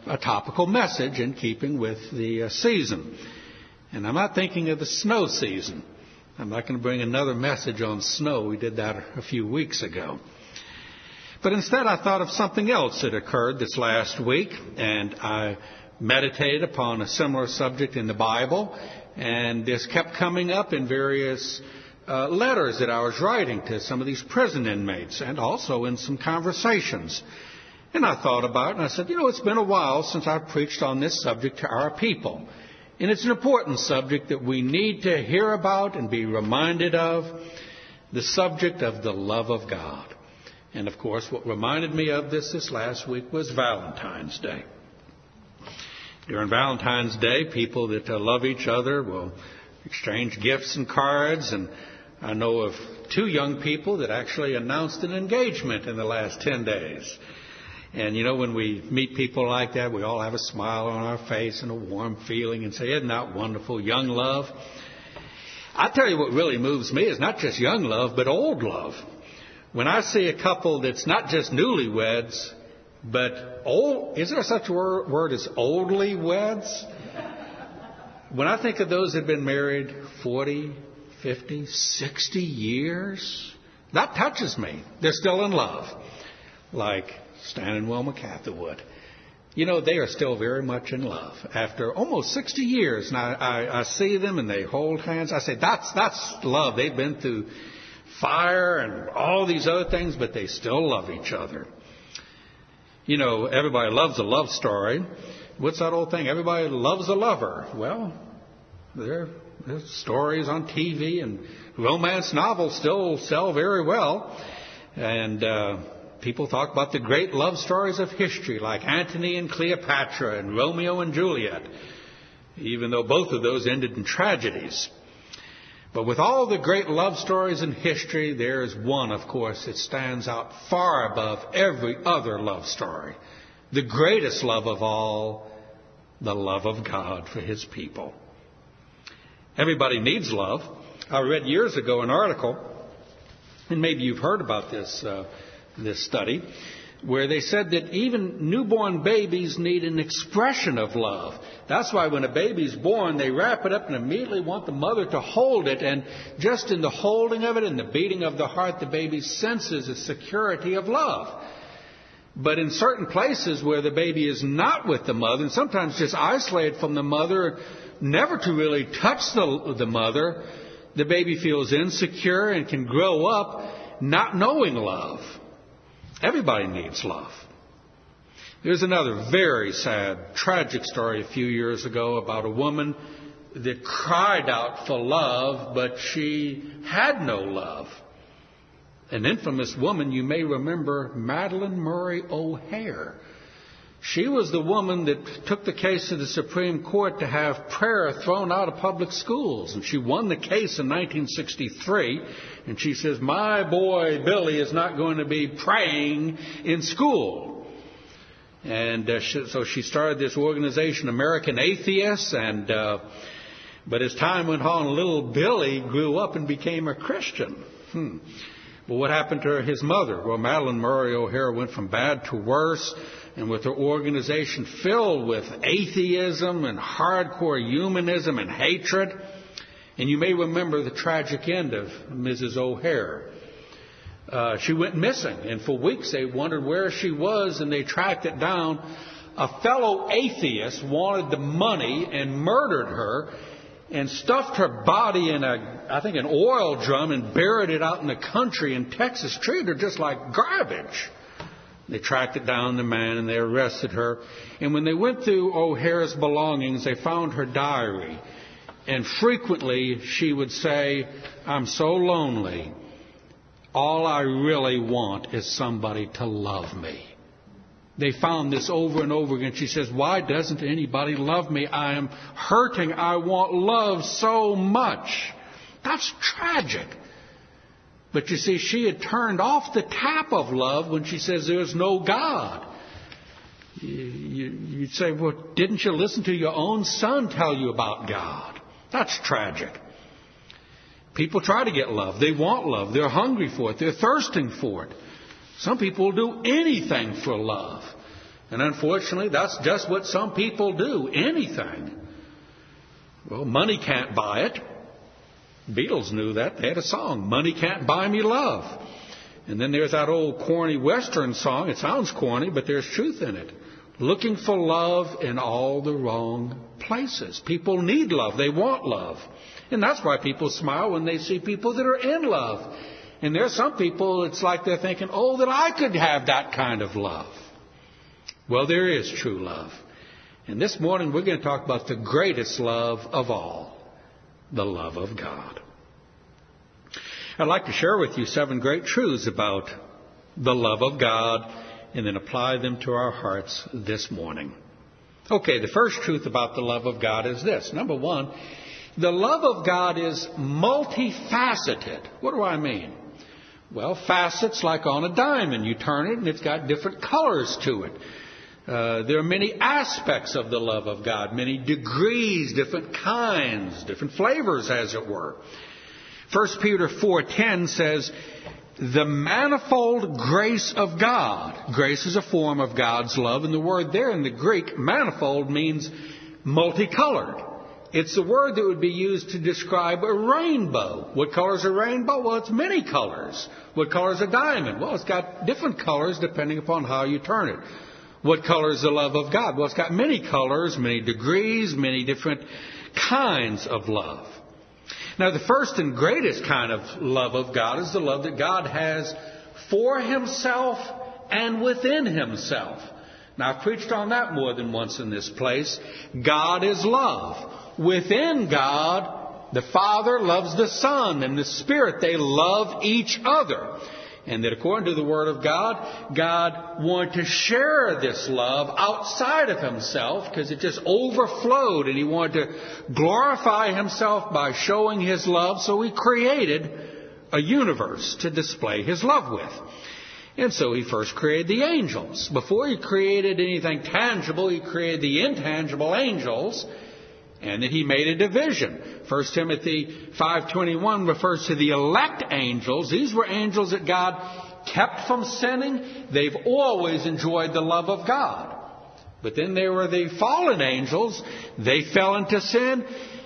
a topical message in keeping with the season. And I'm not thinking of the snow season. I'm not going to bring another message on snow. We did that a few weeks ago. But instead, I thought of something else that occurred this last week, and I meditated upon a similar subject in the Bible, and this kept coming up in various letters that I was writing to some of these prison inmates, and also in some conversations. And I thought about it, and I said, it's been a while since I've preached on this subject to our people. And it's an important subject that we need to hear about and be reminded of, the subject of the love of God. And, of course, what reminded me of this last week was Valentine's Day. During Valentine's Day, people that love each other will exchange gifts and cards. And I know of 2 young people that actually announced an engagement in the last 10 days. And, when we meet people like that, we all have a smile on our face and a warm feeling and say, isn't that wonderful, young love? I tell you what really moves me is not just young love, but old love. When I see a couple that's not just newlyweds, but old, is there such a word as oldly weds? When I think of those that have been married 40, 50, 60 years, that touches me. They're still in love. Like Stan and Wilma Catherwood. They are still very much in love after almost 60 years. And I see them and they hold hands. I say, that's love. They've been through fire and all these other things, but they still love each other. Everybody loves a love story. What's that old thing? Everybody loves a lover. Well, there's stories on TV, and romance novels still sell very well. And people talk about the great love stories of history, like Antony and Cleopatra and Romeo and Juliet, even though both of those ended in tragedies. But with all the great love stories in history, there is one, of course, that stands out far above every other love story. The greatest love of all, the love of God for His people. Everybody needs love. I read years ago an article, and maybe you've heard about this study, where they said that even newborn babies need an expression of love. That's why when a baby's born, they wrap it up and immediately want the mother to hold it. And just in the holding of it and the beating of the heart, the baby senses a security of love. But in certain places where the baby is not with the mother, and sometimes just isolated from the mother, never to really touch the mother, the baby feels insecure and can grow up not knowing love. Everybody needs love. There's another very sad, tragic story a few years ago about a woman that cried out for love, but she had no love. An infamous woman, you may remember, Madalyn Murray O'Hair. She was the woman that took the case to the Supreme Court to have prayer thrown out of public schools. And she won the case in 1963. And she says, my boy Billy is not going to be praying in school. And so she started this organization, American Atheists. But as time went on, little Billy grew up and became a Christian. Well, what happened to his mother? Well, Madalyn Murray O'Hair went from bad to worse. And with her organization filled with atheism and hardcore humanism and hatred. And you may remember the tragic end of Mrs. O'Hair. She went missing, and for weeks they wondered where she was, and they tracked it down. A fellow atheist wanted the money and murdered her and stuffed her body in an oil drum and buried it out in the country in Texas. Treated her just like garbage. They tracked it down, the man, and they arrested her. And when they went through O'Hair's belongings, they found her diary. And frequently she would say, I'm so lonely. All I really want is somebody to love me. They found this over and over again. She says, why doesn't anybody love me? I am hurting. I want love so much. That's tragic. But you see, she had turned off the tap of love when she says there's no God. You'd say, well, didn't you listen to your own son tell you about God? That's tragic. People try to get love. They want love. They're hungry for it. They're thirsting for it. Some people will do anything for love. And unfortunately, that's just what some people do. Anything. Well, money can't buy it. Beatles knew that. They had a song, Money Can't Buy Me Love. And then there's that old corny Western song. It sounds corny, but there's truth in it. Looking for love in all the wrong places. People need love. They want love. And that's why people smile when they see people that are in love. And there's some people, it's like they're thinking, oh, that I could have that kind of love. Well, there is true love. And this morning we're going to talk about the greatest love of all, the love of God. I'd like to share with you 7 great truths about the love of God and then apply them to our hearts this morning. Okay, the first truth about the love of God is this. Number 1, the love of God is multifaceted. What do I mean? Well, facets like on a diamond. You turn it and it's got different colors to it. There are many aspects of the love of God, many degrees, different kinds, different flavors, as it were. 1 Peter 4:10 says, the manifold grace of God. Grace is a form of God's love, and the word there in the Greek, manifold, means multicolored. It's the word that would be used to describe a rainbow. What color is a rainbow? Well, it's many colors. What color is a diamond? Well, it's got different colors depending upon how you turn it. What color is the love of God? Well, it's got many colors, many degrees, many different kinds of love. Now, the first and greatest kind of love of God is the love that God has for Himself and within Himself. Now, I've preached on that more than once in this place. God is love. Within God, the Father loves the Son and the Spirit. They love each other. And that according to the Word of God, God wanted to share this love outside of Himself because it just overflowed, and He wanted to glorify Himself by showing His love. So He created a universe to display His love with. And so He first created the angels. Before He created anything tangible, He created the intangible angels. And then He made a division. 1 Timothy 5:21 refers to the elect angels. These were angels that God kept from sinning. They've always enjoyed the love of God. But then there were the fallen angels. They fell into sin.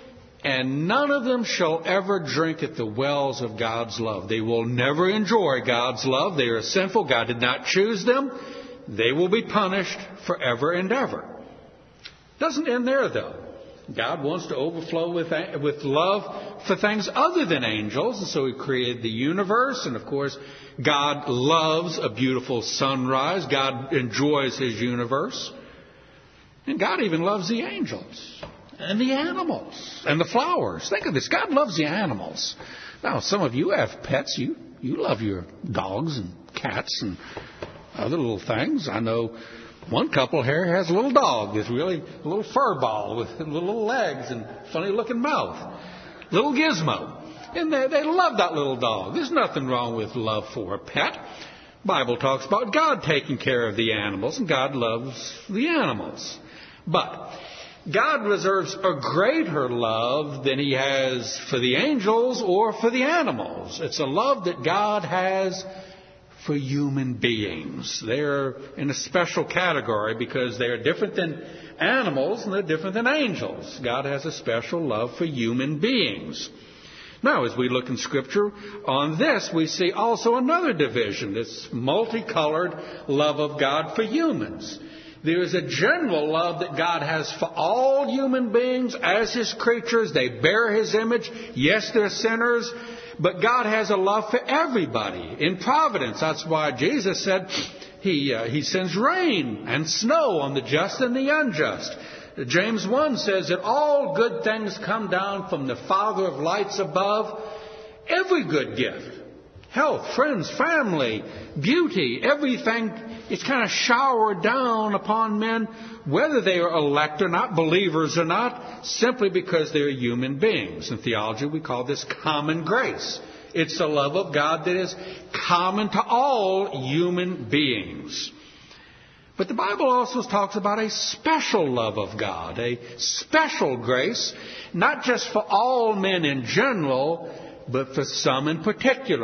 And none of them shall ever drink at the wells of God's love. They will never enjoy God's love. They are sinful. God did not choose them. They will be punished forever and ever. Doesn't end there, though. God wants to overflow with love for things other than angels. And so He created the universe. And of course, God loves a beautiful sunrise. God enjoys His universe. And God even loves the angels and the animals and the flowers. Think of this. God loves the animals. Now, some of you have pets. You love your dogs and cats and other little things. I know one couple here has a little dog that's really a little fur ball with little legs and funny looking mouth. Little Gizmo. And they love that little dog. There's nothing wrong with love for a pet. The Bible talks about God taking care of the animals, and God loves the animals. But God reserves a greater love than He has for the angels or for the animals. It's a love that God has for human beings. They're in a special category because they are different than animals and they're different than angels. God has a special love for human beings. Now, as we look in Scripture on this, we see also another division. This multicolored love of God for humans. There is a general love that God has for all human beings as His creatures. They bear His image. Yes, they're sinners. But God has a love for everybody. In providence, that's why Jesus said He sends rain and snow on the just and the unjust. James 1 says that all good things come down from the Father of lights above. Every good gift, health, friends, family, beauty, everything, it's kind of showered down upon men, whether they are elect or not, believers or not, simply because they're human beings. In theology, we call this common grace. It's the love of God that is common to all human beings. But the Bible also talks about a special love of God, a special grace, not just for all men in general, but for some in particular.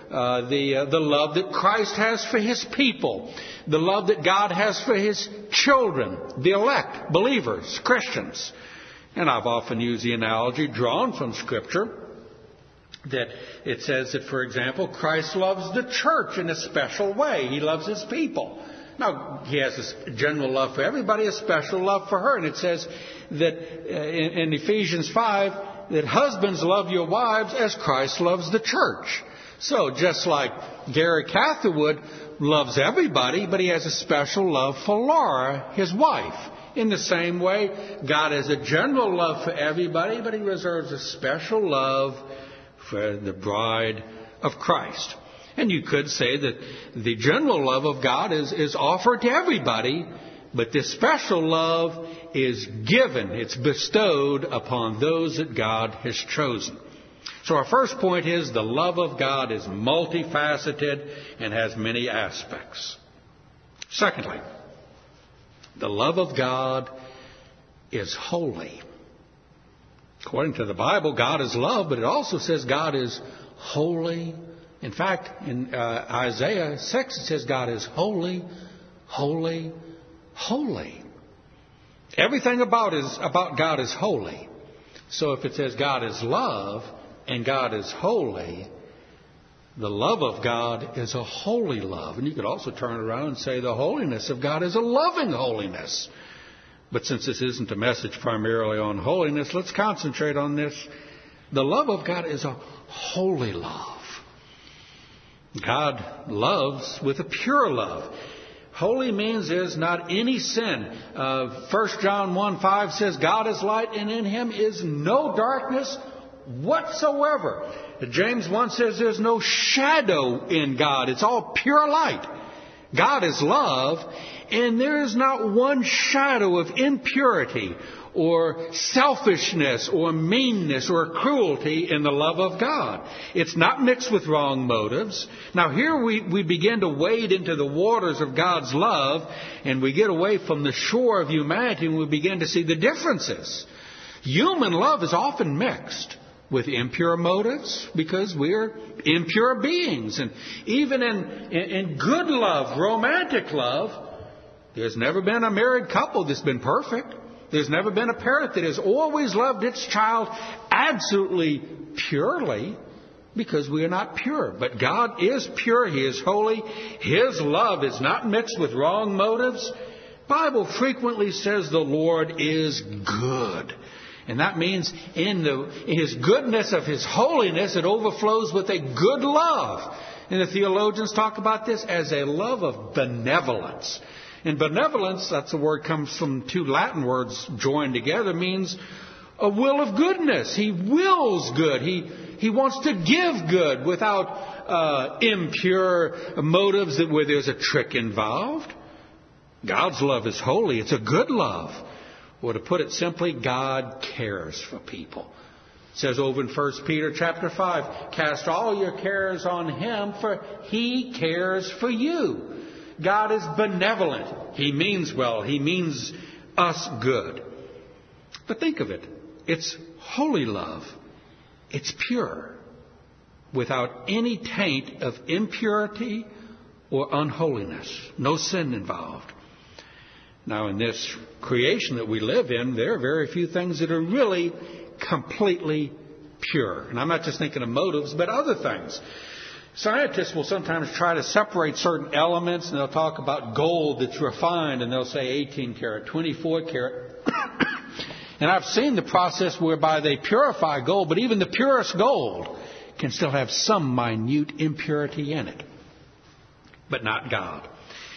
the love that Christ has for His people, the love that God has for His children, the elect, believers, Christians. And I've often used the analogy drawn from Scripture that it says that, for example, Christ loves the church in a special way. He loves His people. Now, He has a general love for everybody, a special love for her. And it says that in Ephesians 5 that husbands love your wives as Christ loves the church. So just like Gary Catherwood loves everybody, but he has a special love for Laura, his wife. In the same way, God has a general love for everybody, but He reserves a special love for the bride of Christ. And you could say that the general love of God is offered to everybody, but this special love is given, it's bestowed upon those that God has chosen. So our first point is the love of God is multifaceted and has many aspects. Secondly, the love of God is holy. According to the Bible, God is love, but it also says God is holy. In fact, in Isaiah 6, it says God is holy, holy, holy. Everything about God is holy. So if it says God is love and God is holy, the love of God is a holy love. And you could also turn around and say the holiness of God is a loving holiness. But since this isn't a message primarily on holiness, let's concentrate on this. The love of God is a holy love. God loves with a pure love. Holy means there's not any sin. 1 John 1:5 says God is light and in Him is no darkness whatsoever. James 1 says there's no shadow in God. It's all pure light. God is love, and there is not one shadow of impurity or selfishness or meanness or cruelty in the love of God. It's not mixed with wrong motives. Now here we begin to wade into the waters of God's love, and we get away from the shore of humanity, and we begin to see the differences. Human love is often mixed with impure motives because we're impure beings. And even in good love, romantic love, there's never been a married couple that's been perfect. There's never been a parent that has always loved its child absolutely purely, because we are not pure. But God is pure. He is holy. His love is not mixed with wrong motives. The Bible frequently says the Lord is good. And that means in His goodness of His holiness, it overflows with a good love. And the theologians talk about this as a love of benevolence. And benevolence, that's a word comes from two Latin words joined together, means a will of goodness. He wills good. He wants to give good without impure motives where there's a trick involved. God's love is holy. It's a good love. Or to put it simply, God cares for people. It says over in 1 Peter chapter 5, cast all your cares on Him, for He cares for you. God is benevolent. He means well. He means us good. But think of it. It's holy love. It's pure, without any taint of impurity or unholiness. No sin involved. Now, in this creation that we live in, there are very few things that are really completely pure. And I'm not just thinking of motives, but other things. Scientists will sometimes try to separate certain elements, and they'll talk about gold that's refined, and they'll say 18 karat, 24 karat. And I've seen the process whereby they purify gold, but even the purest gold can still have some minute impurity in it. But not God.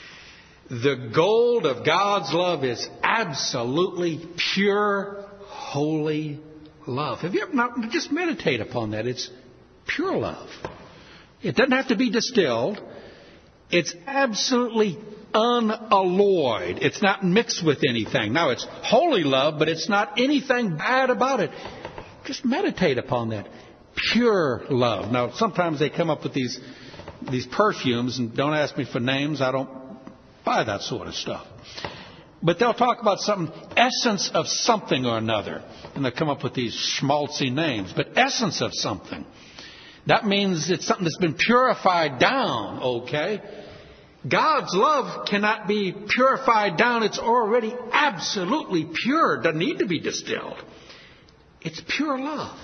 The gold of God's love is absolutely pure, holy love. Have you ever not just meditate upon that? It's pure love. It doesn't have to be distilled. It's absolutely unalloyed. It's not mixed with anything. Now, it's holy love, but it's not anything bad about it. Just meditate upon that. Pure love. Now, sometimes they come up with these perfumes, and don't ask me for names. I don't buy that sort of stuff. But they'll talk about something, essence of something or another. And they'll come up with these schmaltzy names. But essence of something. That means it's something that's been purified down, okay? God's love cannot be purified down. It's already absolutely pure. It doesn't need to be distilled. It's pure love.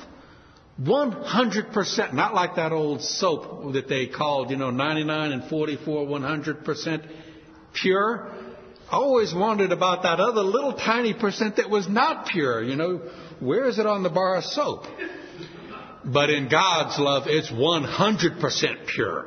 100%. Not like that old soap that they called, 99 and 44, 100% pure. I always wondered about that other little tiny percent that was not pure. Where is it on the bar of soap? But in God's love, it's 100% pure.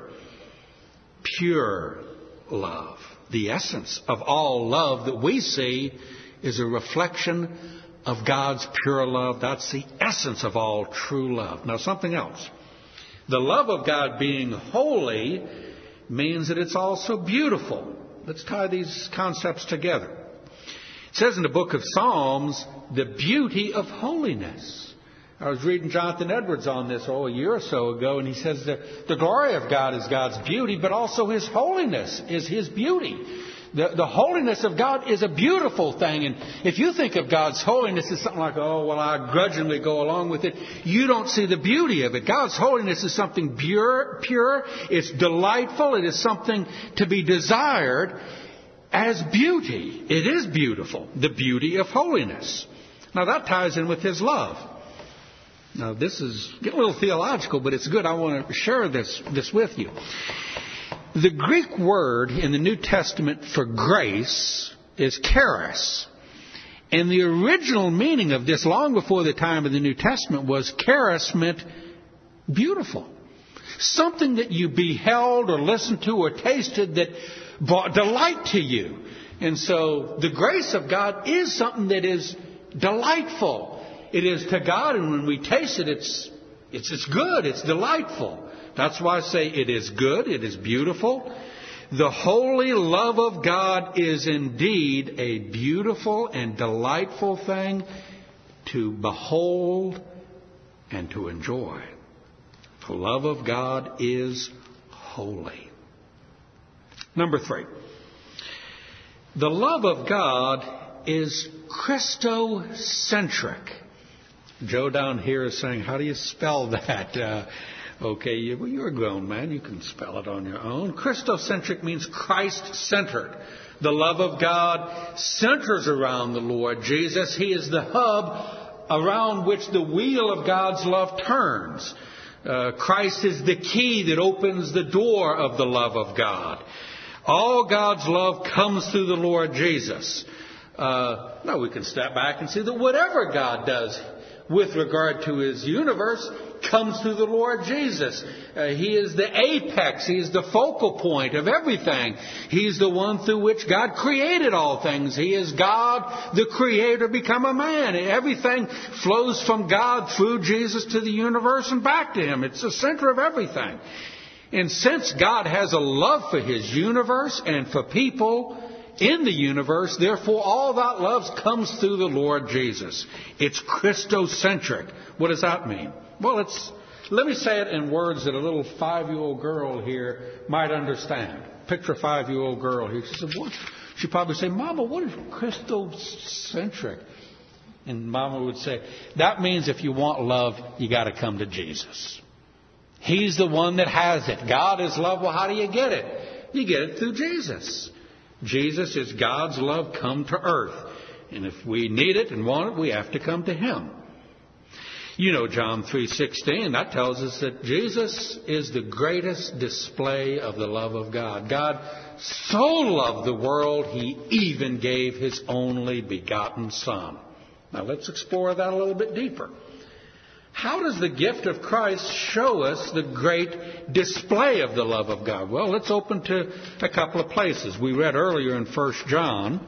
Pure love. The essence of all love that we see is a reflection of God's pure love. That's the essence of all true love. Now, something else. The love of God being holy means that it's also beautiful. Let's tie these concepts together. It says in the book of Psalms, the beauty of holiness. I was reading Jonathan Edwards on this a year or so ago, and he says the glory of God is God's beauty, but also His holiness is His beauty. The holiness of God is a beautiful thing. And if you think of God's holiness as something like, I grudgingly go along with it, you don't see the beauty of it. God's holiness is something pure. It's delightful. It is something to be desired as beauty. It is beautiful. The beauty of holiness. Now that ties in with His love. Now this is getting a little theological, but it's good. I want to share this with you. The Greek word in the New Testament for grace is charis. And the original meaning of this, long before the time of the New Testament, was charis meant beautiful. Something that you beheld or listened to or tasted that brought delight to you. And so the grace of God is something that is delightful. It is to God, and when we taste it, it's good, it's delightful. That's why I say it is good, it is beautiful. The holy love of God is indeed a beautiful and delightful thing to behold and to enjoy. The love of God is holy. Number 3. The love of God is Christocentric. Joe down here is saying, how do you spell that? Okay, you're a grown man. You can spell it on your own. Christocentric means Christ-centered. The love of God centers around the Lord Jesus. He is the hub around which the wheel of God's love turns. Christ is the key that opens the door of the love of God. All God's love comes through the Lord Jesus. Now we can step back and see that whatever God does with regard to His universe comes through the Lord Jesus. He is the apex. He is the focal point of everything. He's the one through which God created all things. He is God, the Creator, become a man. Everything flows from God through Jesus to the universe and back to Him. It's the center of everything. And since God has a love for His universe and for people in the universe, therefore all that love comes through the Lord Jesus. It's Christocentric. What does that mean? Well, let me say it in words that a little 5-year-old girl here might understand. Picture a 5-year-old girl here. She said, what? She'd probably say, Mama, what is Christocentric? And Mama would say, that means if you want love, you got to come to Jesus. He's the one that has it. God is love. Well, how do you get it? You get it through Jesus. Jesus is God's love come to earth. And if we need it and want it, we have to come to Him. You know John 3:16, that tells us that Jesus is the greatest display of the love of God. God so loved the world, He even gave His only begotten Son. Now let's explore that a little bit deeper. How does the gift of Christ show us the great display of the love of God? Well, let's open to a couple of places. We read earlier in 1 John.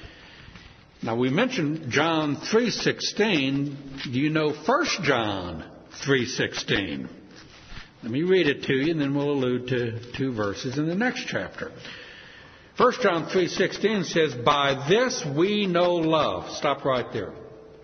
Now, we mentioned John 3:16. Do you know 1 John 3:16? Let me read it to you, and then we'll allude to 2 verses in the next chapter. 1 John 3:16 says, by this we know love. Stop right there.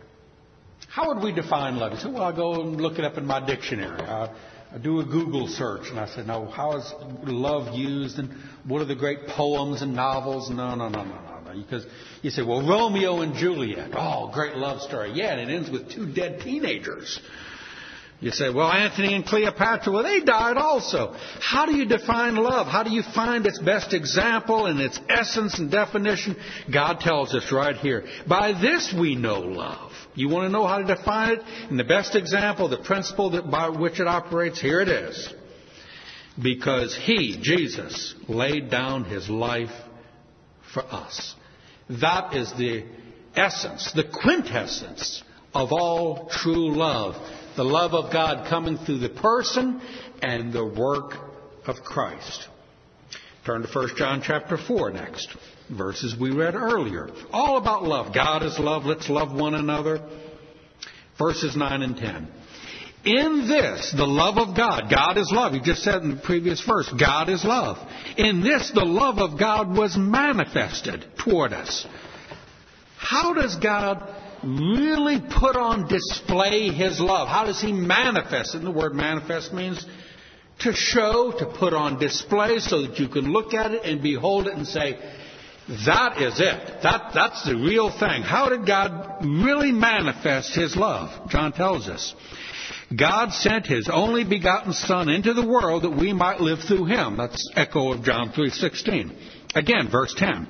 How would we define love? You say, well, I'll go and look it up in my dictionary. I do a Google search. And I said, no, how is love used? And what are the great poems and novels? No. Because you say, well, Romeo and Juliet. Oh, great love story. Yeah, and it ends with 2 dead teenagers. You say, well, Antony and Cleopatra, well, they died also. How do you define love? How do you find its best example and its essence and definition? God tells us right here. By this we know love. You want to know how to define it? And the best example, the principle by which it operates, here it is. Because He, Jesus, laid down His life for us. That is the essence, the quintessence of all true love. The love of God coming through the person and the work of Christ. Turn to 1 John chapter 4 next. Verses we read earlier. All about love. God is love. Let's love one another. Verses 9 and 10. In this, the love of God. God is love. He just said in the previous verse, God is love. In this, the love of God was manifested toward us. How does God really put on display His love? How does He manifest it? And the word manifest means to show, to put on display so that you can look at it and behold it and say, that is it. That's the real thing. How did God really manifest His love? John tells us. God sent His only begotten Son into the world that we might live through Him. That's echo of John 3:16. Again, verse 10.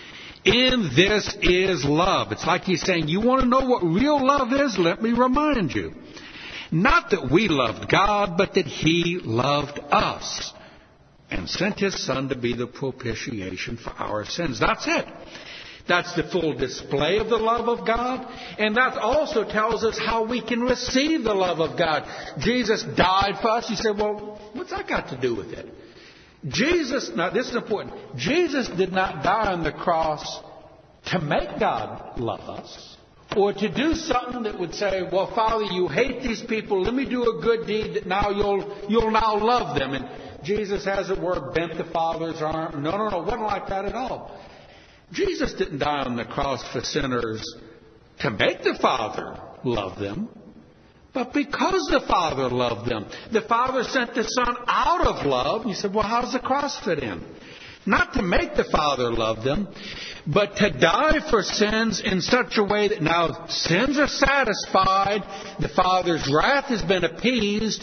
In this is love. It's like He's saying, you want to know what real love is? Let me remind you. Not that we loved God, but that He loved us and sent His Son to be the propitiation for our sins. That's it. That's the full display of the love of God. And that also tells us how we can receive the love of God. Jesus died for us. You say, well, what's that got to do with it? Jesus, now this is important. Jesus did not die on the cross to make God love us, or to do something that would say, well, Father, you hate these people. Let me do a good deed that now you'll now love them. And Jesus, as it were, bent the Father's arm. No, it wasn't like that at all. Jesus didn't die on the cross for sinners to make the Father love them, but because the Father loved them. The Father sent the Son out of love. You said, well, how does the cross fit in? Not to make the Father love them, but to die for sins in such a way that now sins are satisfied, the Father's wrath has been appeased,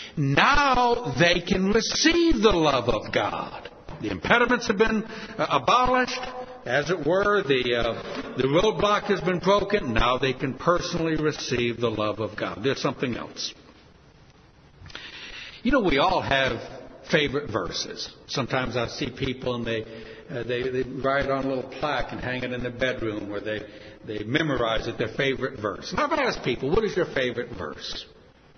now they can receive the love of God. The impediments have been abolished, as it were, the roadblock has been broken, now they can personally receive the love of God. There's something else. You know, we all have favorite verses. Sometimes I see people and they write it on a little plaque and hang it in their bedroom where they memorize it, their favorite verse. And I've asked people, what is your favorite verse?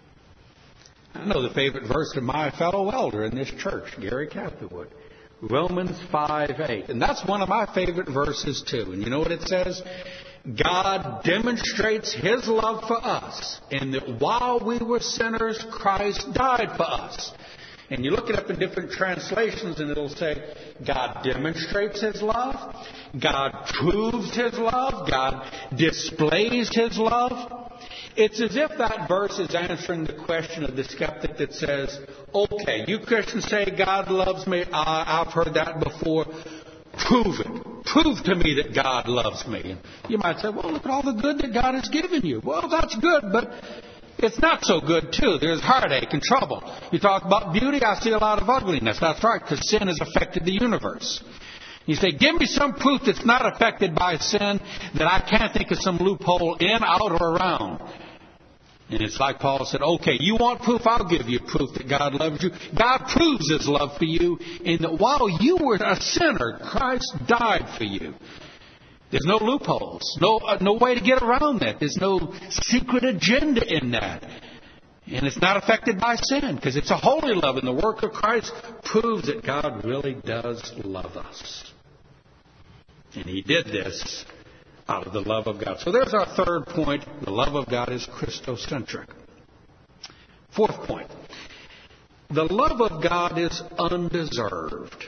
I know the favorite verse of my fellow elder in this church, Gary Catherwood. Romans 5:8. And that's one of my favorite verses too. And you know what it says? God demonstrates His love for us in that while we were sinners, Christ died for us. And you look it up in different translations and it'll say, God demonstrates His love, God proves His love, God displays His love. It's as if that verse is answering the question of the skeptic that says, okay, you Christians say God loves me. I've heard that before. Prove it. Prove to me that God loves me. And you might say, well, look at all the good that God has given you. Well, that's good, but it's not so good, too. There's heartache and trouble. You talk about beauty, I see a lot of ugliness. That's right, because sin has affected the universe. You say, give me some proof that's not affected by sin, that I can't think of some loophole in, out, or around. And it's like Paul said, okay, you want proof? I'll give you proof that God loves you. God proves His love for you in that while you were a sinner, Christ died for you. There's no loopholes, no way to get around that. There's no secret agenda in that. And it's not affected by sin because it's a holy love. And the work of Christ proves that God really does love us. And He did this out of the love of God. So there's our third point. The love of God is Christocentric. Fourth point. The love of God is undeserved.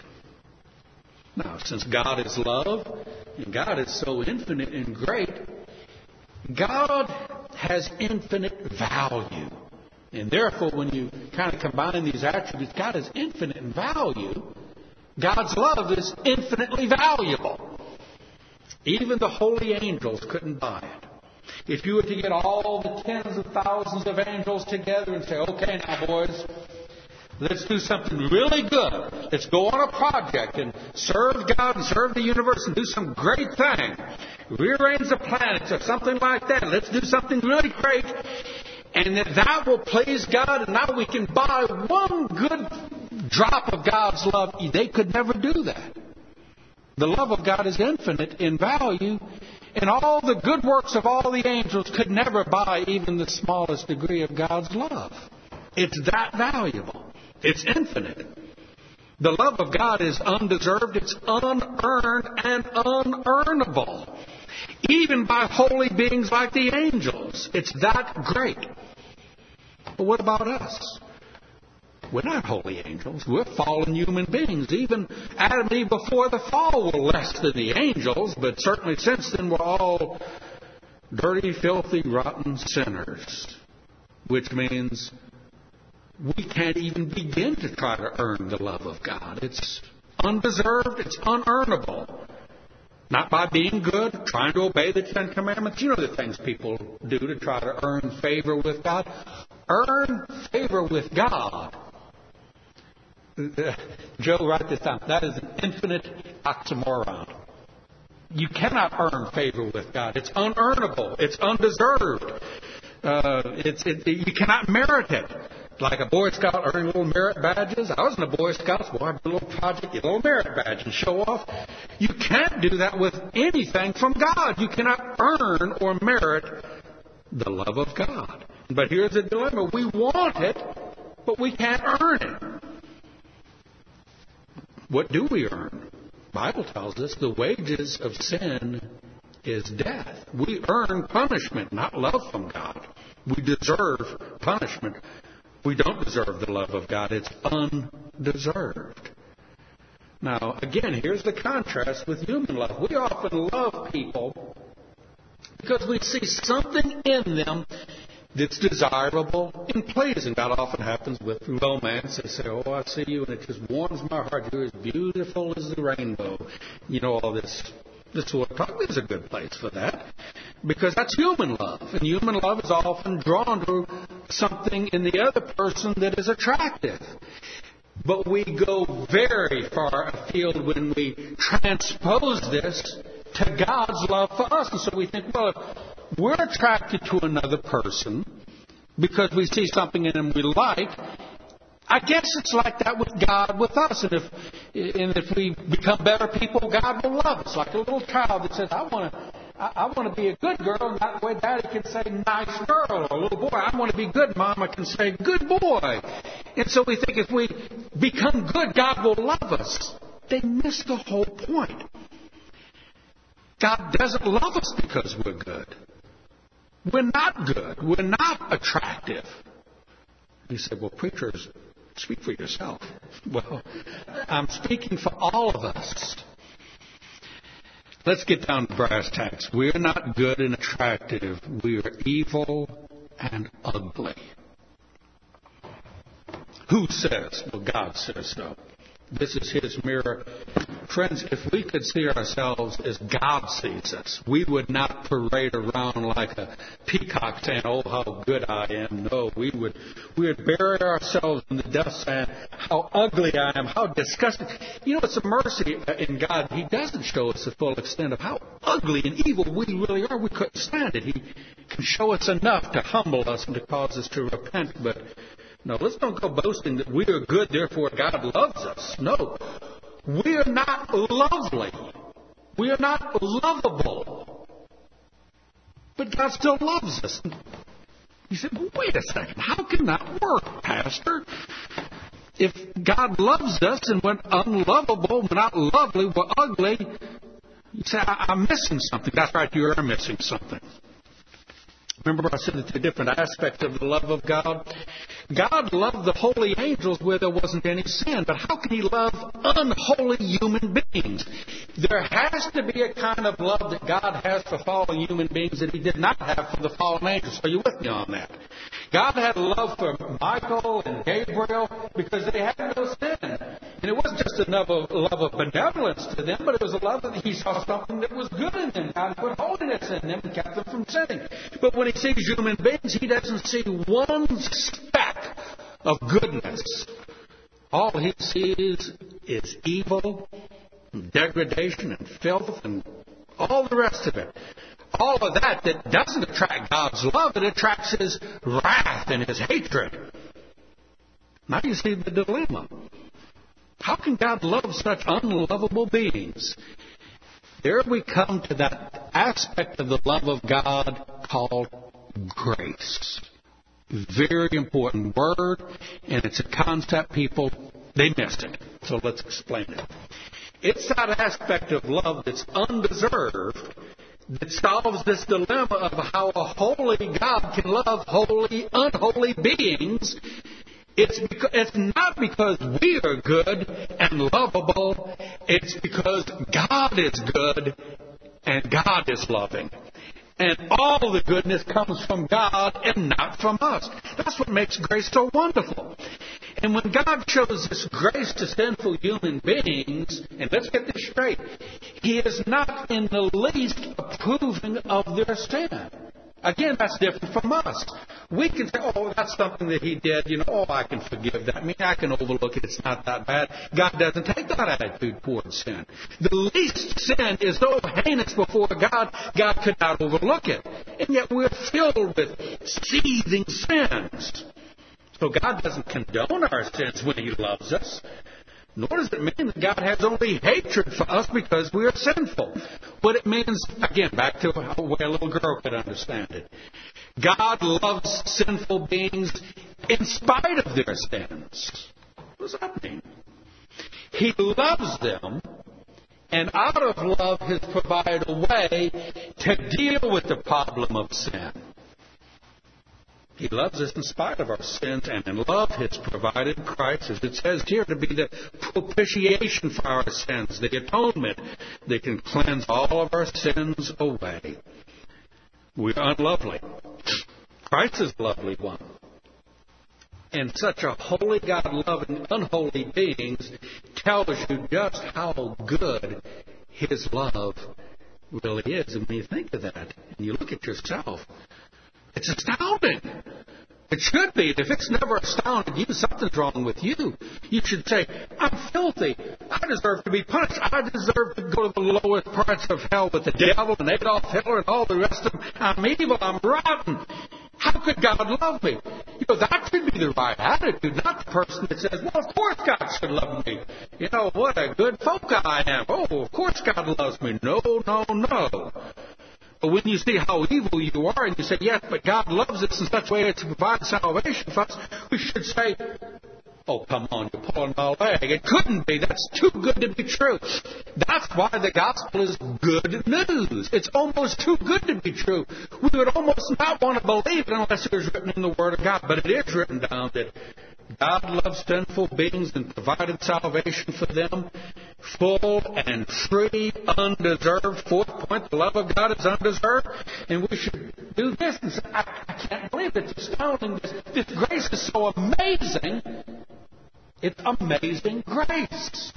Now, since God is love, and God is so infinite and great, God has infinite value. And therefore, when you kind of combine these attributes, God is infinite in value. God's love is infinitely valuable. Even the holy angels couldn't buy it. If you were to get all the tens of thousands of angels together and say, okay, now, boys, let's do something really good. Let's go on a project and serve God and serve the universe and do some great thing. Rearrange the planets or something like that. Let's do something really great. And that will please God. And now we can buy one good drop of God's love. They could never do that. The love of God is infinite in value. And all the good works of all the angels could never buy even the smallest degree of God's love. It's that valuable. It's infinite. The love of God is undeserved. It's unearned and unearnable. Even by holy beings like the angels. It's that great. But what about us? We're not holy angels. We're fallen human beings. Even Adam and Eve before the fall were less than the angels, but certainly since then we're all dirty, filthy, rotten sinners. Which means we can't even begin to try to earn the love of God. It's undeserved. It's unearnable. Not by being good, trying to obey the Ten Commandments. You know the things people do to try to earn favor with God. Earn favor with God. Joe, write this down. That is an infinite oxymoron. You cannot earn favor with God. It's unearnable. It's undeserved. You cannot merit it. Like a Boy Scout earning little merit badges. I was in a Boy Scouts. Boy, I did a little project, get a little merit badge and show off. You can't do that with anything from God. You cannot earn or merit the love of God. But here's the dilemma. We want it, but we can't earn it. What do we earn? The Bible tells us the wages of sin is death. We earn punishment, not love from God. We deserve punishment. We don't deserve the love of God. It's undeserved. Now, again, here's the contrast with human love. We often love people because we see something in them that's desirable and pleasing. That often happens with romance. They say, oh, I see you, and it just warms my heart. You're as beautiful as the rainbow. You know, all this sort of talk. There's a good place for that. Because that's human love. And human love is often drawn to something in the other person that is attractive. But we go very far afield when we transpose this to God's love for us. And so we think, well, if we're attracted to another person because we see something in them we like, I guess it's like that with God with us. And if we become better people, God will love us. Like a little child that says, I want to be a good girl, and that way Daddy can say, nice girl. Or a little boy, I want to be good, Mama can say, good boy. And so we think if we become good, God will love us. They miss the whole point. God doesn't love us because we're good. We're not good. We're not attractive. You say, well, preachers, speak for yourself. Well, I'm speaking for all of us. Let's get down to brass tacks. We're not good and attractive. We are evil and ugly. Who says? Well, God says so. This is His mirror. Friends, if we could see ourselves as God sees us, we would not parade around like a peacock saying, oh, how good I am. No, we would bury ourselves in the dust saying, how ugly I am, how disgusting. You know, it's a mercy in God. He doesn't show us the full extent of how ugly and evil we really are. We couldn't stand it. He can show us enough to humble us and to cause us to repent, but no, let's don't go boasting that we are good, therefore God loves us. No, we are not lovely. We are not lovable. But God still loves us. You said, well, wait a second. How can that work, Pastor? If God loves us and we're unlovable, we're not lovely, we're ugly, you say, I'm missing something. That's right, you are missing something. Remember I said it's a different aspect of the love of God? God loved the holy angels where there wasn't any sin. But how can He love unholy human beings? There has to be a kind of love that God has for fallen human beings that He did not have for the fallen angels. Are you with me on that? God had love for Michael and Gabriel because they had no sin. And it wasn't just a love of benevolence to them, but it was a love that he saw something that was good in them. God put holiness in them and kept them from sinning. But when he sees human beings, he doesn't see one speck of goodness. All he sees is evil, and degradation, and filth, and all the rest of it. All of that doesn't attract God's love, it attracts His wrath and His hatred. Now you see the dilemma. How can God love such unlovable beings? There we come to that aspect of the love of God called grace. Very important word, and it's a concept people, they missed it. So let's explain it. It's that aspect of love that's undeserved that solves this dilemma of how a holy God can love holy, unholy beings. It's not because we are good and lovable. It's because God is good and God is loving. And all the goodness comes from God and not from us. That's what makes grace so wonderful. And when God shows this grace to sinful human beings, and let's get this straight, He is not in the least approving of their sin. Again, that's different from us. We can say, oh, that's something that he did. I can forgive that. I can overlook it. It's not that bad. God doesn't take that attitude towards sin. The least sin is so heinous before God, God could not overlook it. And yet we're filled with seething sins. So God doesn't condone our sins when He loves us. Nor does it mean that God has only hatred for us because we are sinful. What it means, again, back to where a little girl could understand it. God loves sinful beings in spite of their sins. What does that mean? He loves them, and out of love has provided a way to deal with the problem of sin. He loves us in spite of our sins, and in love has provided Christ, as it says here, to be the propitiation for our sins, the atonement that can cleanse all of our sins away. We're unlovely. Christ is the lovely one. And such a holy God loving unholy beings tells you just how good His love really is. And when you think of that, and you look at yourself, it's astounding. It should be. If it's never astounded you, something's wrong with you. You should say, I'm filthy. I deserve to be punished. I deserve to go to the lowest parts of hell with the devil and Adolf Hitler and all the rest of them. I'm evil. I'm rotten. How could God love me? That should be the right attitude, not the person that says, well, of course God should love me. What a good folk I am. Oh, of course God loves me. No, no, no. But when you see how evil you are and you say, yes, but God loves us in such a way to provide salvation for us, we should say, oh, come on, you're pulling my leg. It couldn't be. That's too good to be true. That's why the gospel is good news. It's almost too good to be true. We would almost not want to believe it unless it was written in the Word of God. But it is written down that God loves sinful beings and provided salvation for them, full and free, undeserved. Fourth point, the love of God is undeserved. And we should do this and say, I can't believe it. It's astounding. This grace is so amazing. It's amazing grace.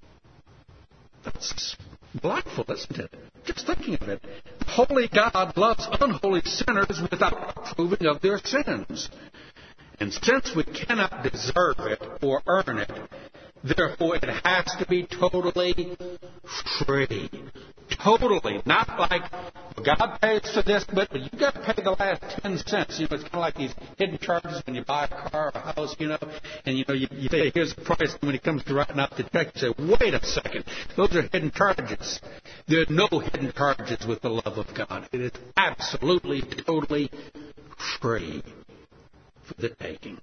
That's delightful, isn't it? Just thinking of it. Holy God loves unholy sinners without approving of their sins. And since we cannot deserve it or earn it, therefore it has to be totally free. Totally. Not like, well, God pays for this, but you've got to pay the last 10 cents. It's kind of like these hidden charges when you buy a car or a house, and you say, here's the price. And when it comes to writing out the check, you say, wait a second. Those are hidden charges. There are no hidden charges with the love of God. It is absolutely, totally free for the taking.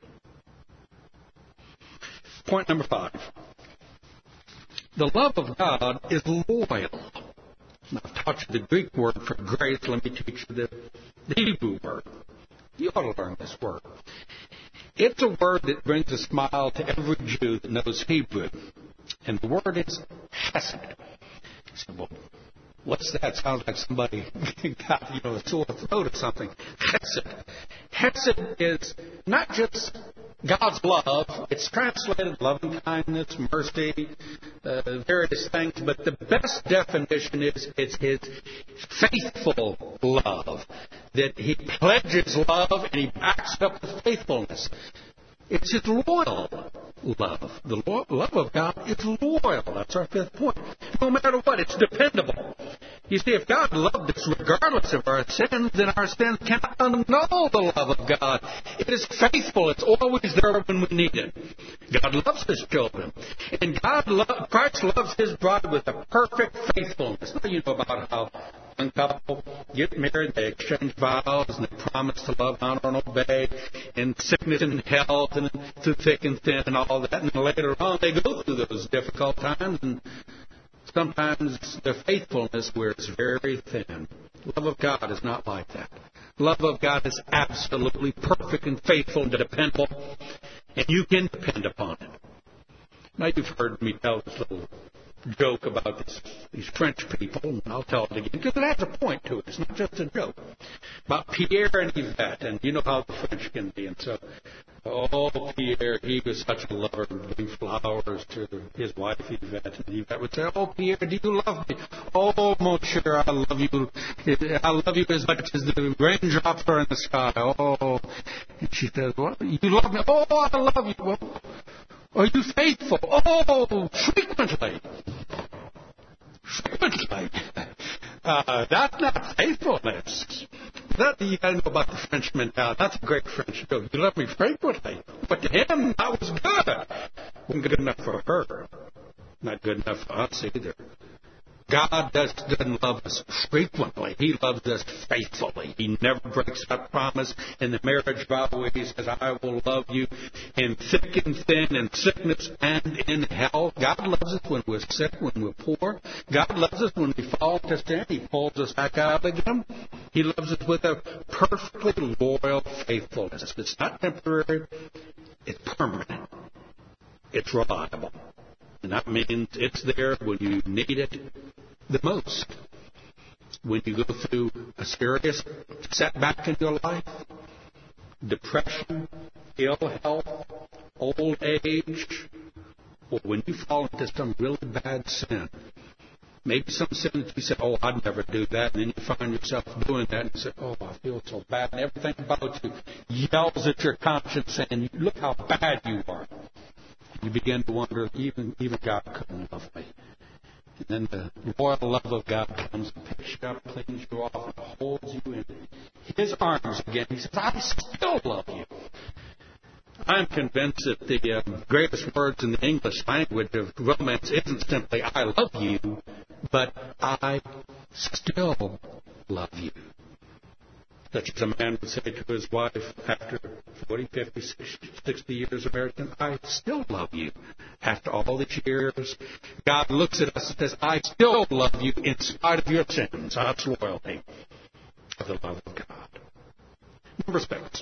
Point number 5. The love of God is loyal. I've taught you the Greek word for grace. Let me teach you the Hebrew word. You ought to learn this word. It's a word that brings a smile to every Jew that knows Hebrew. And the word is hesed. So, well, what's that? Sounds like somebody got, a sore throat or something. Hesed. Hesed is not just God's love, it's translated loving kindness, mercy, various things, but the best definition is it's His faithful love. That He pledges love and He backs it up with faithfulness. It's His loyal love. The love of God is loyal. That's our fifth point. No matter what, it's dependable. You see, if God loved us regardless of our sins, then our sins cannot annul the love of God. It is faithful. It's always there when we need it. God loves His children. And Christ loves His bride with a perfect faithfulness. Now you know about how young couple get married, they exchange vows, and they promise to love, honor, and obey in sickness and health and through thick and thin and all that. And later on, they go through those difficult times, and sometimes their faithfulness wears very thin. Love of God is not like that. Love of God is absolutely perfect and faithful and dependable, and you can depend upon it. Now, you've heard me tell this little joke about these French people, and I'll tell it again because it has a point to it. It's not just a joke. About Pierre and Yvette, and you know how the French can be. And so, Pierre, he was such a lover, giving flowers to his wife Yvette, and Yvette would say, Pierre, do you love me? Oh, mon cher, I love you. I love you as much as the raindrops are in the sky. Oh, and she says, what? You love me? Oh, I love you. Well, are you faithful? Oh, frequently. Frequently. That's not faithfulness. You got to know about the French mentality. That's a great French joke. You love me frequently. But to him, that was good. Wasn't good enough for her. Not good enough for us either. God doesn't love us frequently. He loves us faithfully. He never breaks that promise in the marriage vow where He says, I will love you in thick and thin, in sickness and in health. God loves us when we're sick, when we're poor. God loves us when we fall into sin. He pulls us back out again. He loves us with a perfectly loyal faithfulness. It's not temporary. It's permanent. It's reliable. And that means it's there when you need it the most. When you go through a serious setback in your life, depression, ill health, old age, or when you fall into some really bad sin. Maybe some sin that you say, I'd never do that. And then you find yourself doing that and you say, I feel so bad. And everything about you yells at your conscience saying, look how bad you are. You begin to wonder, even God couldn't love me. And then the royal love of God comes and picks you up, cleans you off, and holds you in His arms again. He says, I still love you. I'm convinced that the greatest words in the English language of romance isn't simply, I love you, but I still love you. Such as a man would say to his wife after 40, 50, 60 years of marriage, I still love you. After all these years, God looks at us and says, I still love you in spite of your sins. That's loyalty of the love of God. Number 6.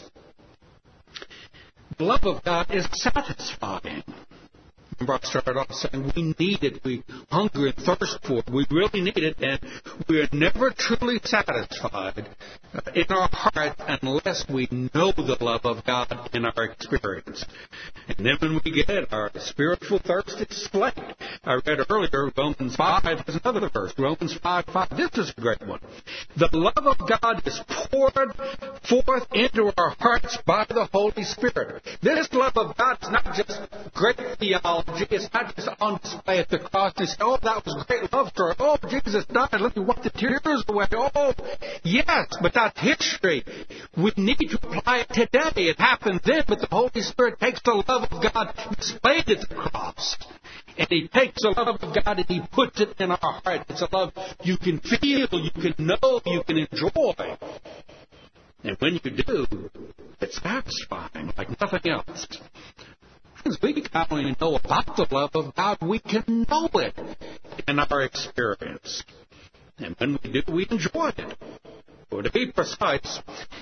The love of God is satisfying. Remember, I started off saying we need it. We hunger and thirst for it. We really need it, and we are never truly satisfied in our heart unless we know the love of God in our experience. And then when we get it, our spiritual thirst is slaked. I read earlier, Romans 5 has another verse. Romans 5:5. This is a great one. The love of God is poured forth into our hearts by the Holy Spirit. This love of God is not just great theology. It's not just on display at the cross. They say, that was a great love story. Jesus died. Let me wipe the tears away. Yes, but that's history. We need to apply it today. It happened then, but the Holy Spirit takes the love of God displayed at the cross. And He takes the love of God and He puts it in our heart. It's a love you can feel, you can know, you can enjoy. And when you do, it's satisfying like nothing else. We can not only know about the love of God, we can know it in our experience. And when we do, we enjoy it. Or to be precise,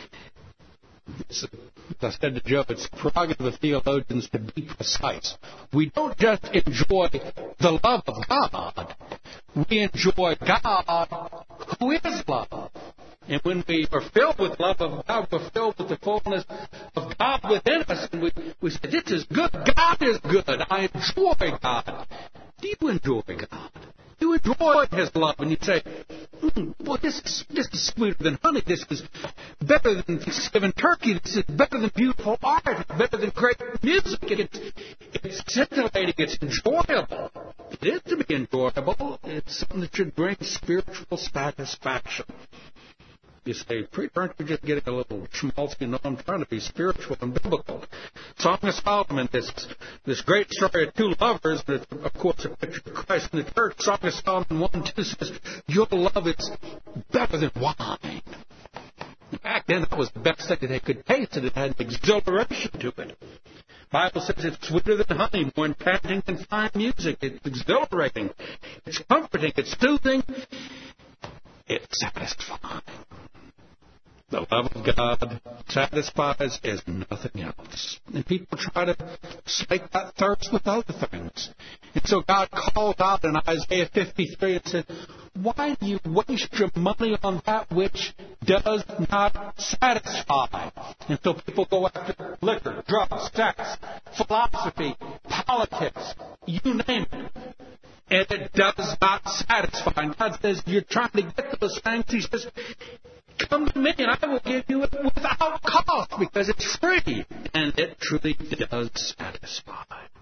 as I said to Joe, it's the prerogative of theologians to be precise. We don't just enjoy the love of God. We enjoy God, who is love. And when we are filled with love of God, we're filled with the fullness of God within us, and we say, this is good. God is good. I enjoy God. Do you enjoy God? Do you enjoy His love? And you say, boy, this is sweeter than honey. This is better than Thanksgiving turkey. This is better than beautiful art. It's better than great music. It's scintillating. It's enjoyable. It is to be enjoyable. It's something that should bring spiritual satisfaction. You say, preacher, aren't you just getting a little schmaltzy? No, I'm trying to be spiritual and biblical. Song of Solomon, this great story of two lovers, that, of course, a picture of Christ in the church. Song of Solomon 1:2 says, your love is better than wine. Back then, that was the best thing that they could taste, and it had an exhilaration to it. The Bible says it's sweeter than honey, more enchanting than fine music. It's exhilarating. It's comforting. It's soothing. It's satisfying. The love of God satisfies as nothing else. And people try to slake that thirst with other things. And so God called out in Isaiah 53 and said, why do you waste your money on that which does not satisfy? And so people go after liquor, drugs, sex, philosophy, politics, you name it. And it does not satisfy. And God says, you're trying to get those things. He says, come to me and I will give you it without cost because it's free. And it truly does satisfy.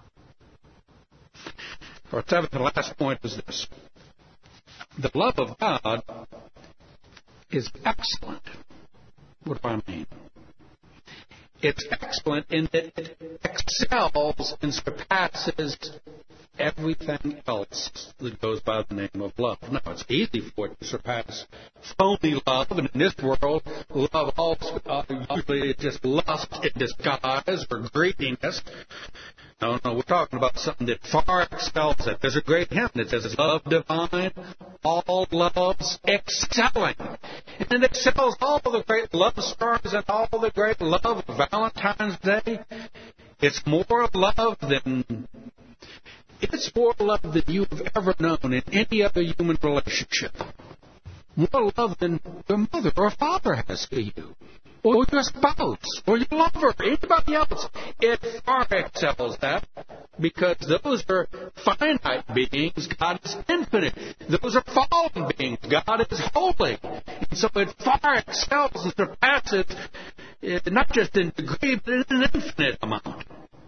Our seventh and last point is this. The love of God is excellent. What do I mean? It's excellent in that it excels and surpasses everything else that goes by the name of love. Now, it's easy for it to surpass phony love, and in this world, love also usually is just lust in disguise or greediness. No, we're talking about something that far excels it. There's a great hymn that says, love divine, all loves excelling. And it excels all the great love stories and all the great love of Valentine's Day. It's more love than you have ever known in any other human relationship. More love than your mother or father has for you, or your spouse, or your lover, or anybody else. It far excels that, because those are finite beings. God is infinite. Those are fallen beings. God is holy. And so it far excels and surpasses, not just in degree, but in an infinite amount.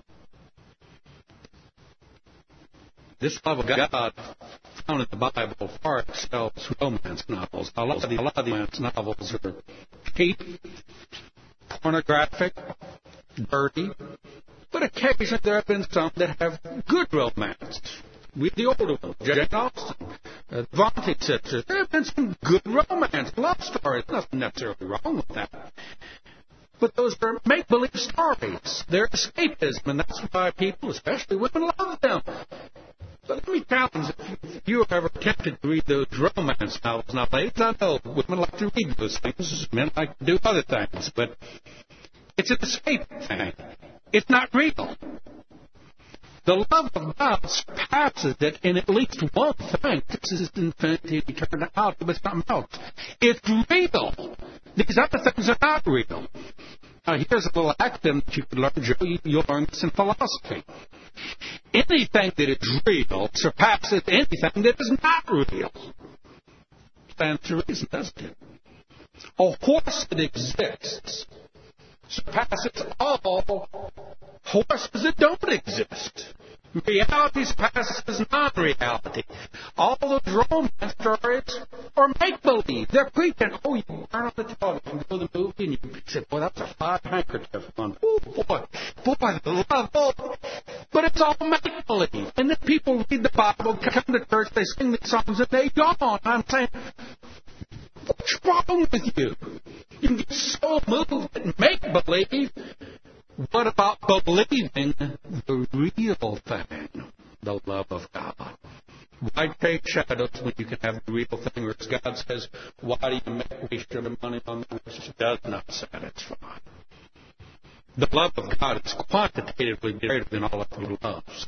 This love of God found in the Bible far excels romance novels. A lot of the romance novels are cheap, pornographic, dirty, but occasionally there have been some that have good romance. Read the older ones, Jane Austen, the Bronte sisters. There have been some good romance, love stories. Nothing necessarily wrong with that. But those are make-believe stories. They're escapism, and that's why people, especially women, love them. But let me challenge if you have ever attempted to read those romance novels. Now, ladies, I know women like to read those things. Men like to do other things. But it's an escape thing. It's not real. The love of God surpasses it in at least one thing. This is infinity, eternal, but something else. It's real. These other things are not real. Now, here's a little acronym that you can learn, Joe. You'll learn this in philosophy. Anything that is real surpasses anything that is not real. Stands to reason, doesn't it? A horse that exists surpasses all horses that don't exist. Reality surpasses non-reality. All those romance stories are make-believe. They're preaching. Oh, you turn on the television, go to the movie, and you say, boy, that's a fine handkerchief on. Oh, boy, the love. Oh. But it's all make-believe. And then people read the Bible, come to church, they sing the songs, and they go on. I'm saying, what's wrong with you? You can get so moved and make-believe. What about believing the real thing, the love of God? Why take shadows when you can have the real thing? Or as God says, why do you waste your money on that which does not satisfy? The love of God is quantitatively greater than all other loves.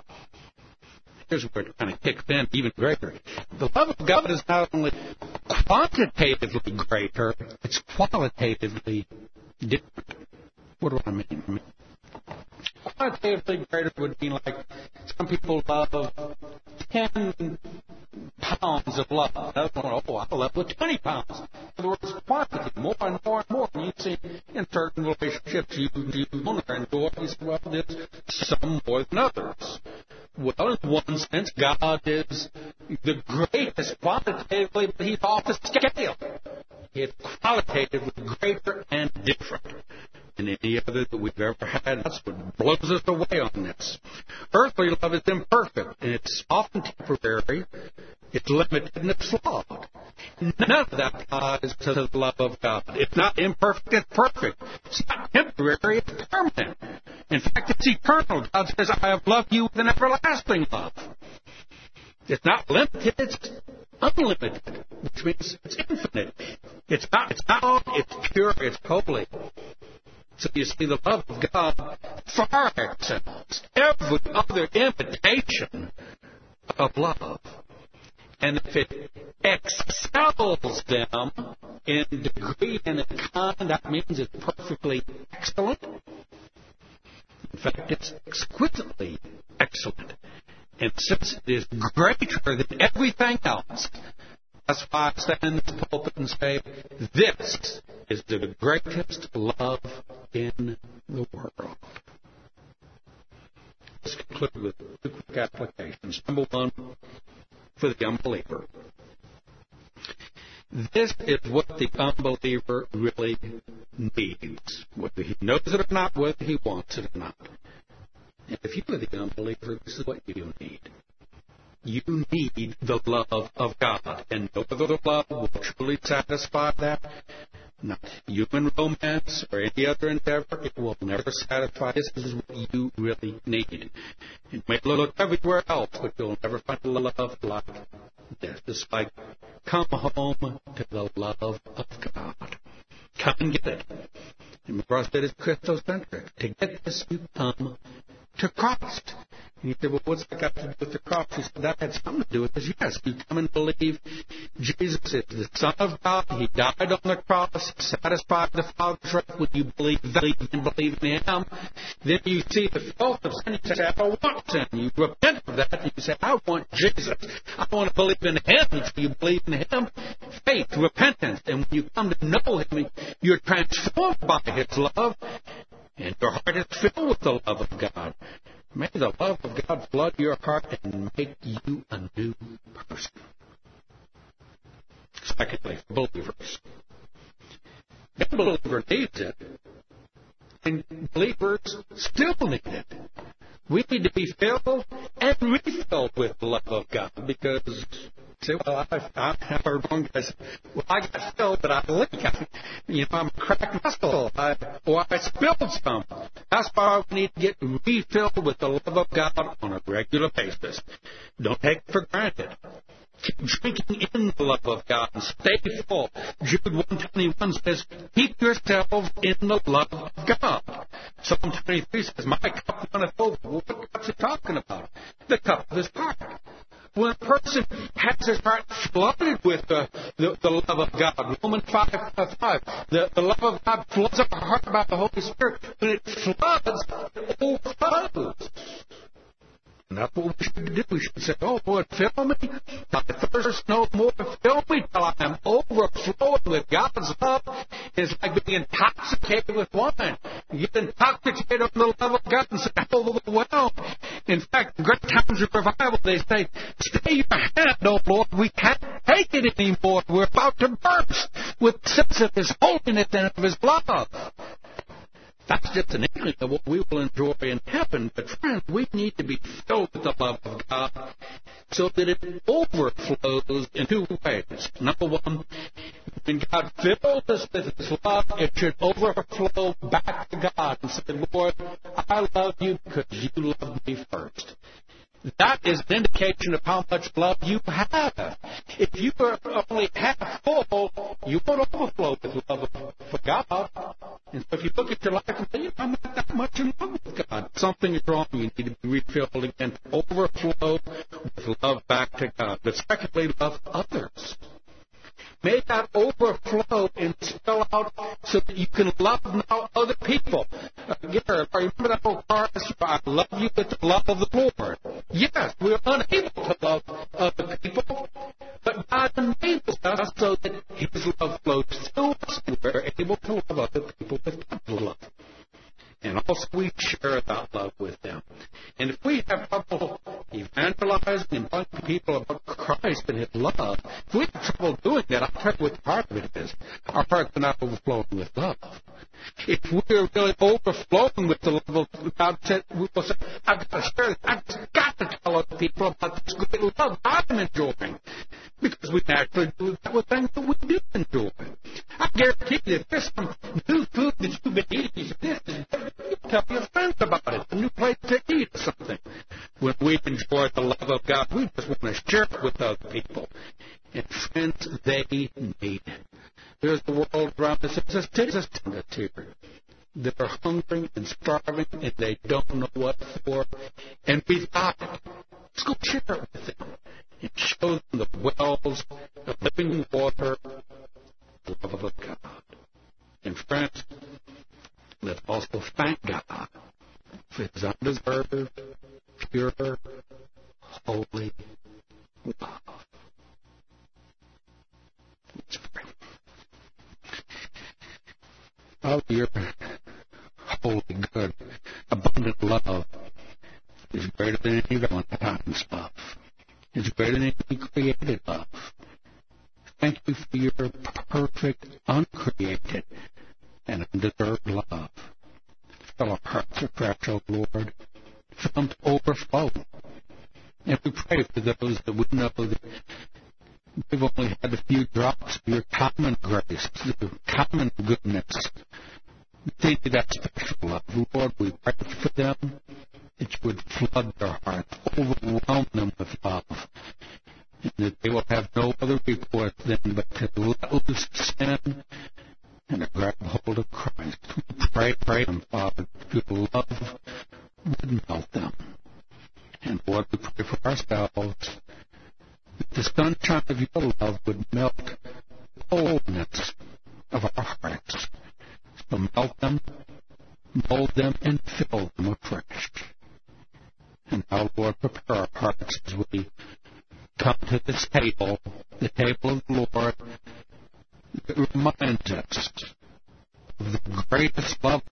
Here's where it kind of kicks in even greater. The love of God is not only quantitatively greater, it's qualitatively different. What do I mean? Quantitatively greater would mean like some people love 10 pounds of love. Another one, I love with 20 pounds. In other words, quantity, more and more and more. And you see in certain relationships you want to enjoy. You say, well, there's some more than others. Well, in one sense, God is the greatest quantitatively, but He's off the scale. It's qualitatively greater and different than any other that we've ever had. That's what blows us away on this. Earthly love is imperfect, and it's often temporary. It's limited and it's flawed. None of that applies to the love of God. It's not imperfect, it's perfect. It's not temporary, it's permanent. In fact, it's eternal. God says, I have loved you with an everlasting love. It's not limited, it's unlimited, which means it's infinite. It's not, it's pure, it's holy. So you see, the love of God far excels every other imitation of love. And if it excels them in degree and in kind, that means it's perfectly excellent. In fact, it's exquisitely excellent. And since it is greater than everything else, that's why I stand in this pulpit and say, this is the greatest love in the world. Let's conclude with two quick applications. Number one, for the unbeliever. This is what the unbeliever really needs, whether he knows it or not, whether he wants it or not. And if you are the unbeliever, this is what you need. You need the love of God, and no other love will truly satisfy that. Not human romance or any other endeavor. It will never satisfy. This is what you really need. You may look everywhere else, but you'll never find a love like this. It's like, come home to the love of God. Come and get it. And McGraw said it's Christocentric. To get this, you come to Christ. And you say, well, what's that got to do with the cross? He said, that had something to do with this. Yes, you come and believe Jesus is the Son of God. He died on the cross, satisfied the Father's wrath. When you believe in Him, then you see the filth of sin. You say, I don't want sin. You repent of that. And you say, I want Jesus. I want to believe in Him. So you believe in Him. Faith, repentance. And when you come to know Him, you're transformed by His love. And your heart is filled with the love of God. May the love of God flood your heart and make you a new person. Secondly, for believers. The believer needs it, and believers still need it. We need to be filled and refilled with the love of God, because say, well, I've heard one guy say, well, I got filled, but I leak. I'm a cracked muscle, or I spilled some. That's why we need to get refilled with the love of God on a regular basis. Don't take it for granted. Keep drinking in the love of God and stay full. Jude 1:21 says, keep yourselves in the love of God. Psalm 23 says, my cup runneth over. Well, what cup's he talking about? The cup of his heart. When a person has his heart flooded with the love of God, Romans 5:5, the love of God floods up our heart by the Holy Spirit. When it floods, it overflows. And that's what we should do. We should say, oh, Lord, fill me. I thirst no more. Fill me till I am overflowing with God's love. It's like being intoxicated with wine. You get intoxicated on the love of God and say, overwhelmed. In fact, in great times of revival, they say, stay your hand, oh Lord. We can't take it anymore. We're about to burst with the sense of His holiness and of His love. That's just an inkling of what we will enjoy in heaven. But friends, we need to be filled with the love of God so that it overflows in two ways. Number one, when God fills us with His love, it should overflow back to God and say, Lord, I love you because you loved me first. That is an indication of how much love you have. If you are only half full, you won't overflow with love for God. And so if you look at your life and say, I'm not that much in love with God, something is wrong. You need to be refilled again, overflow with love back to God. But secondly, love others. May that overflow and spill out so that you can love now other people. Garrett, remember that old chorus? I love you with the love of the Lord. Yes, we're unable to love other people, but God enables us so that His love flows through us, and we're able to love other people with God's love. And also we share that love with them. And if we have trouble evangelizing and telling people about Christ and His love, if we have trouble doing that, I'll tell you what part of it is. Our hearts are not overflowing with love. If we're really overflowing with the love of God, we will say, I've got to share this. I've just got to tell other people about this great love I'm enjoying. Because we naturally do that with things that we do enjoy. I guarantee you, if there's some new food that you've been eating, you tell your friends about it, a new place to eat or something. When we enjoy the love of God, we just want to share it with other people. And friends, they need it. There's the world around us. There's a here. They're hungry and starving, and they don't know what for. And without it, let's go share it with them and show them the wells of living water, the love of God. And friends, let's also thank God for His undeserved, pure, holy love. Let's pray. Father, your holy, good, abundant love is greater than any Valentine's love. It's greater than any created love. Thank you for your perfect, uncreated, and undeserved love. Fill our hearts afresh, O Lord. Fill them to overflow. And we pray for those that we know that they've only had a few drops of your common grace, your common goodness. They need that special love. Lord, we pray for them that you would flood their hearts, overwhelm them with love, and that they will have no other recourse then but to let loose sin and to grab hold of Christ. We pray them, Father, that your love would melt them. And Lord, we pray for ourselves that the sunshine of your love would melt the coldness of our hearts. So melt them, mold them, and fill them afresh. And now, Lord, prepare our hearts as we come to this table, the table of the Lord, that reminds us of the greatest love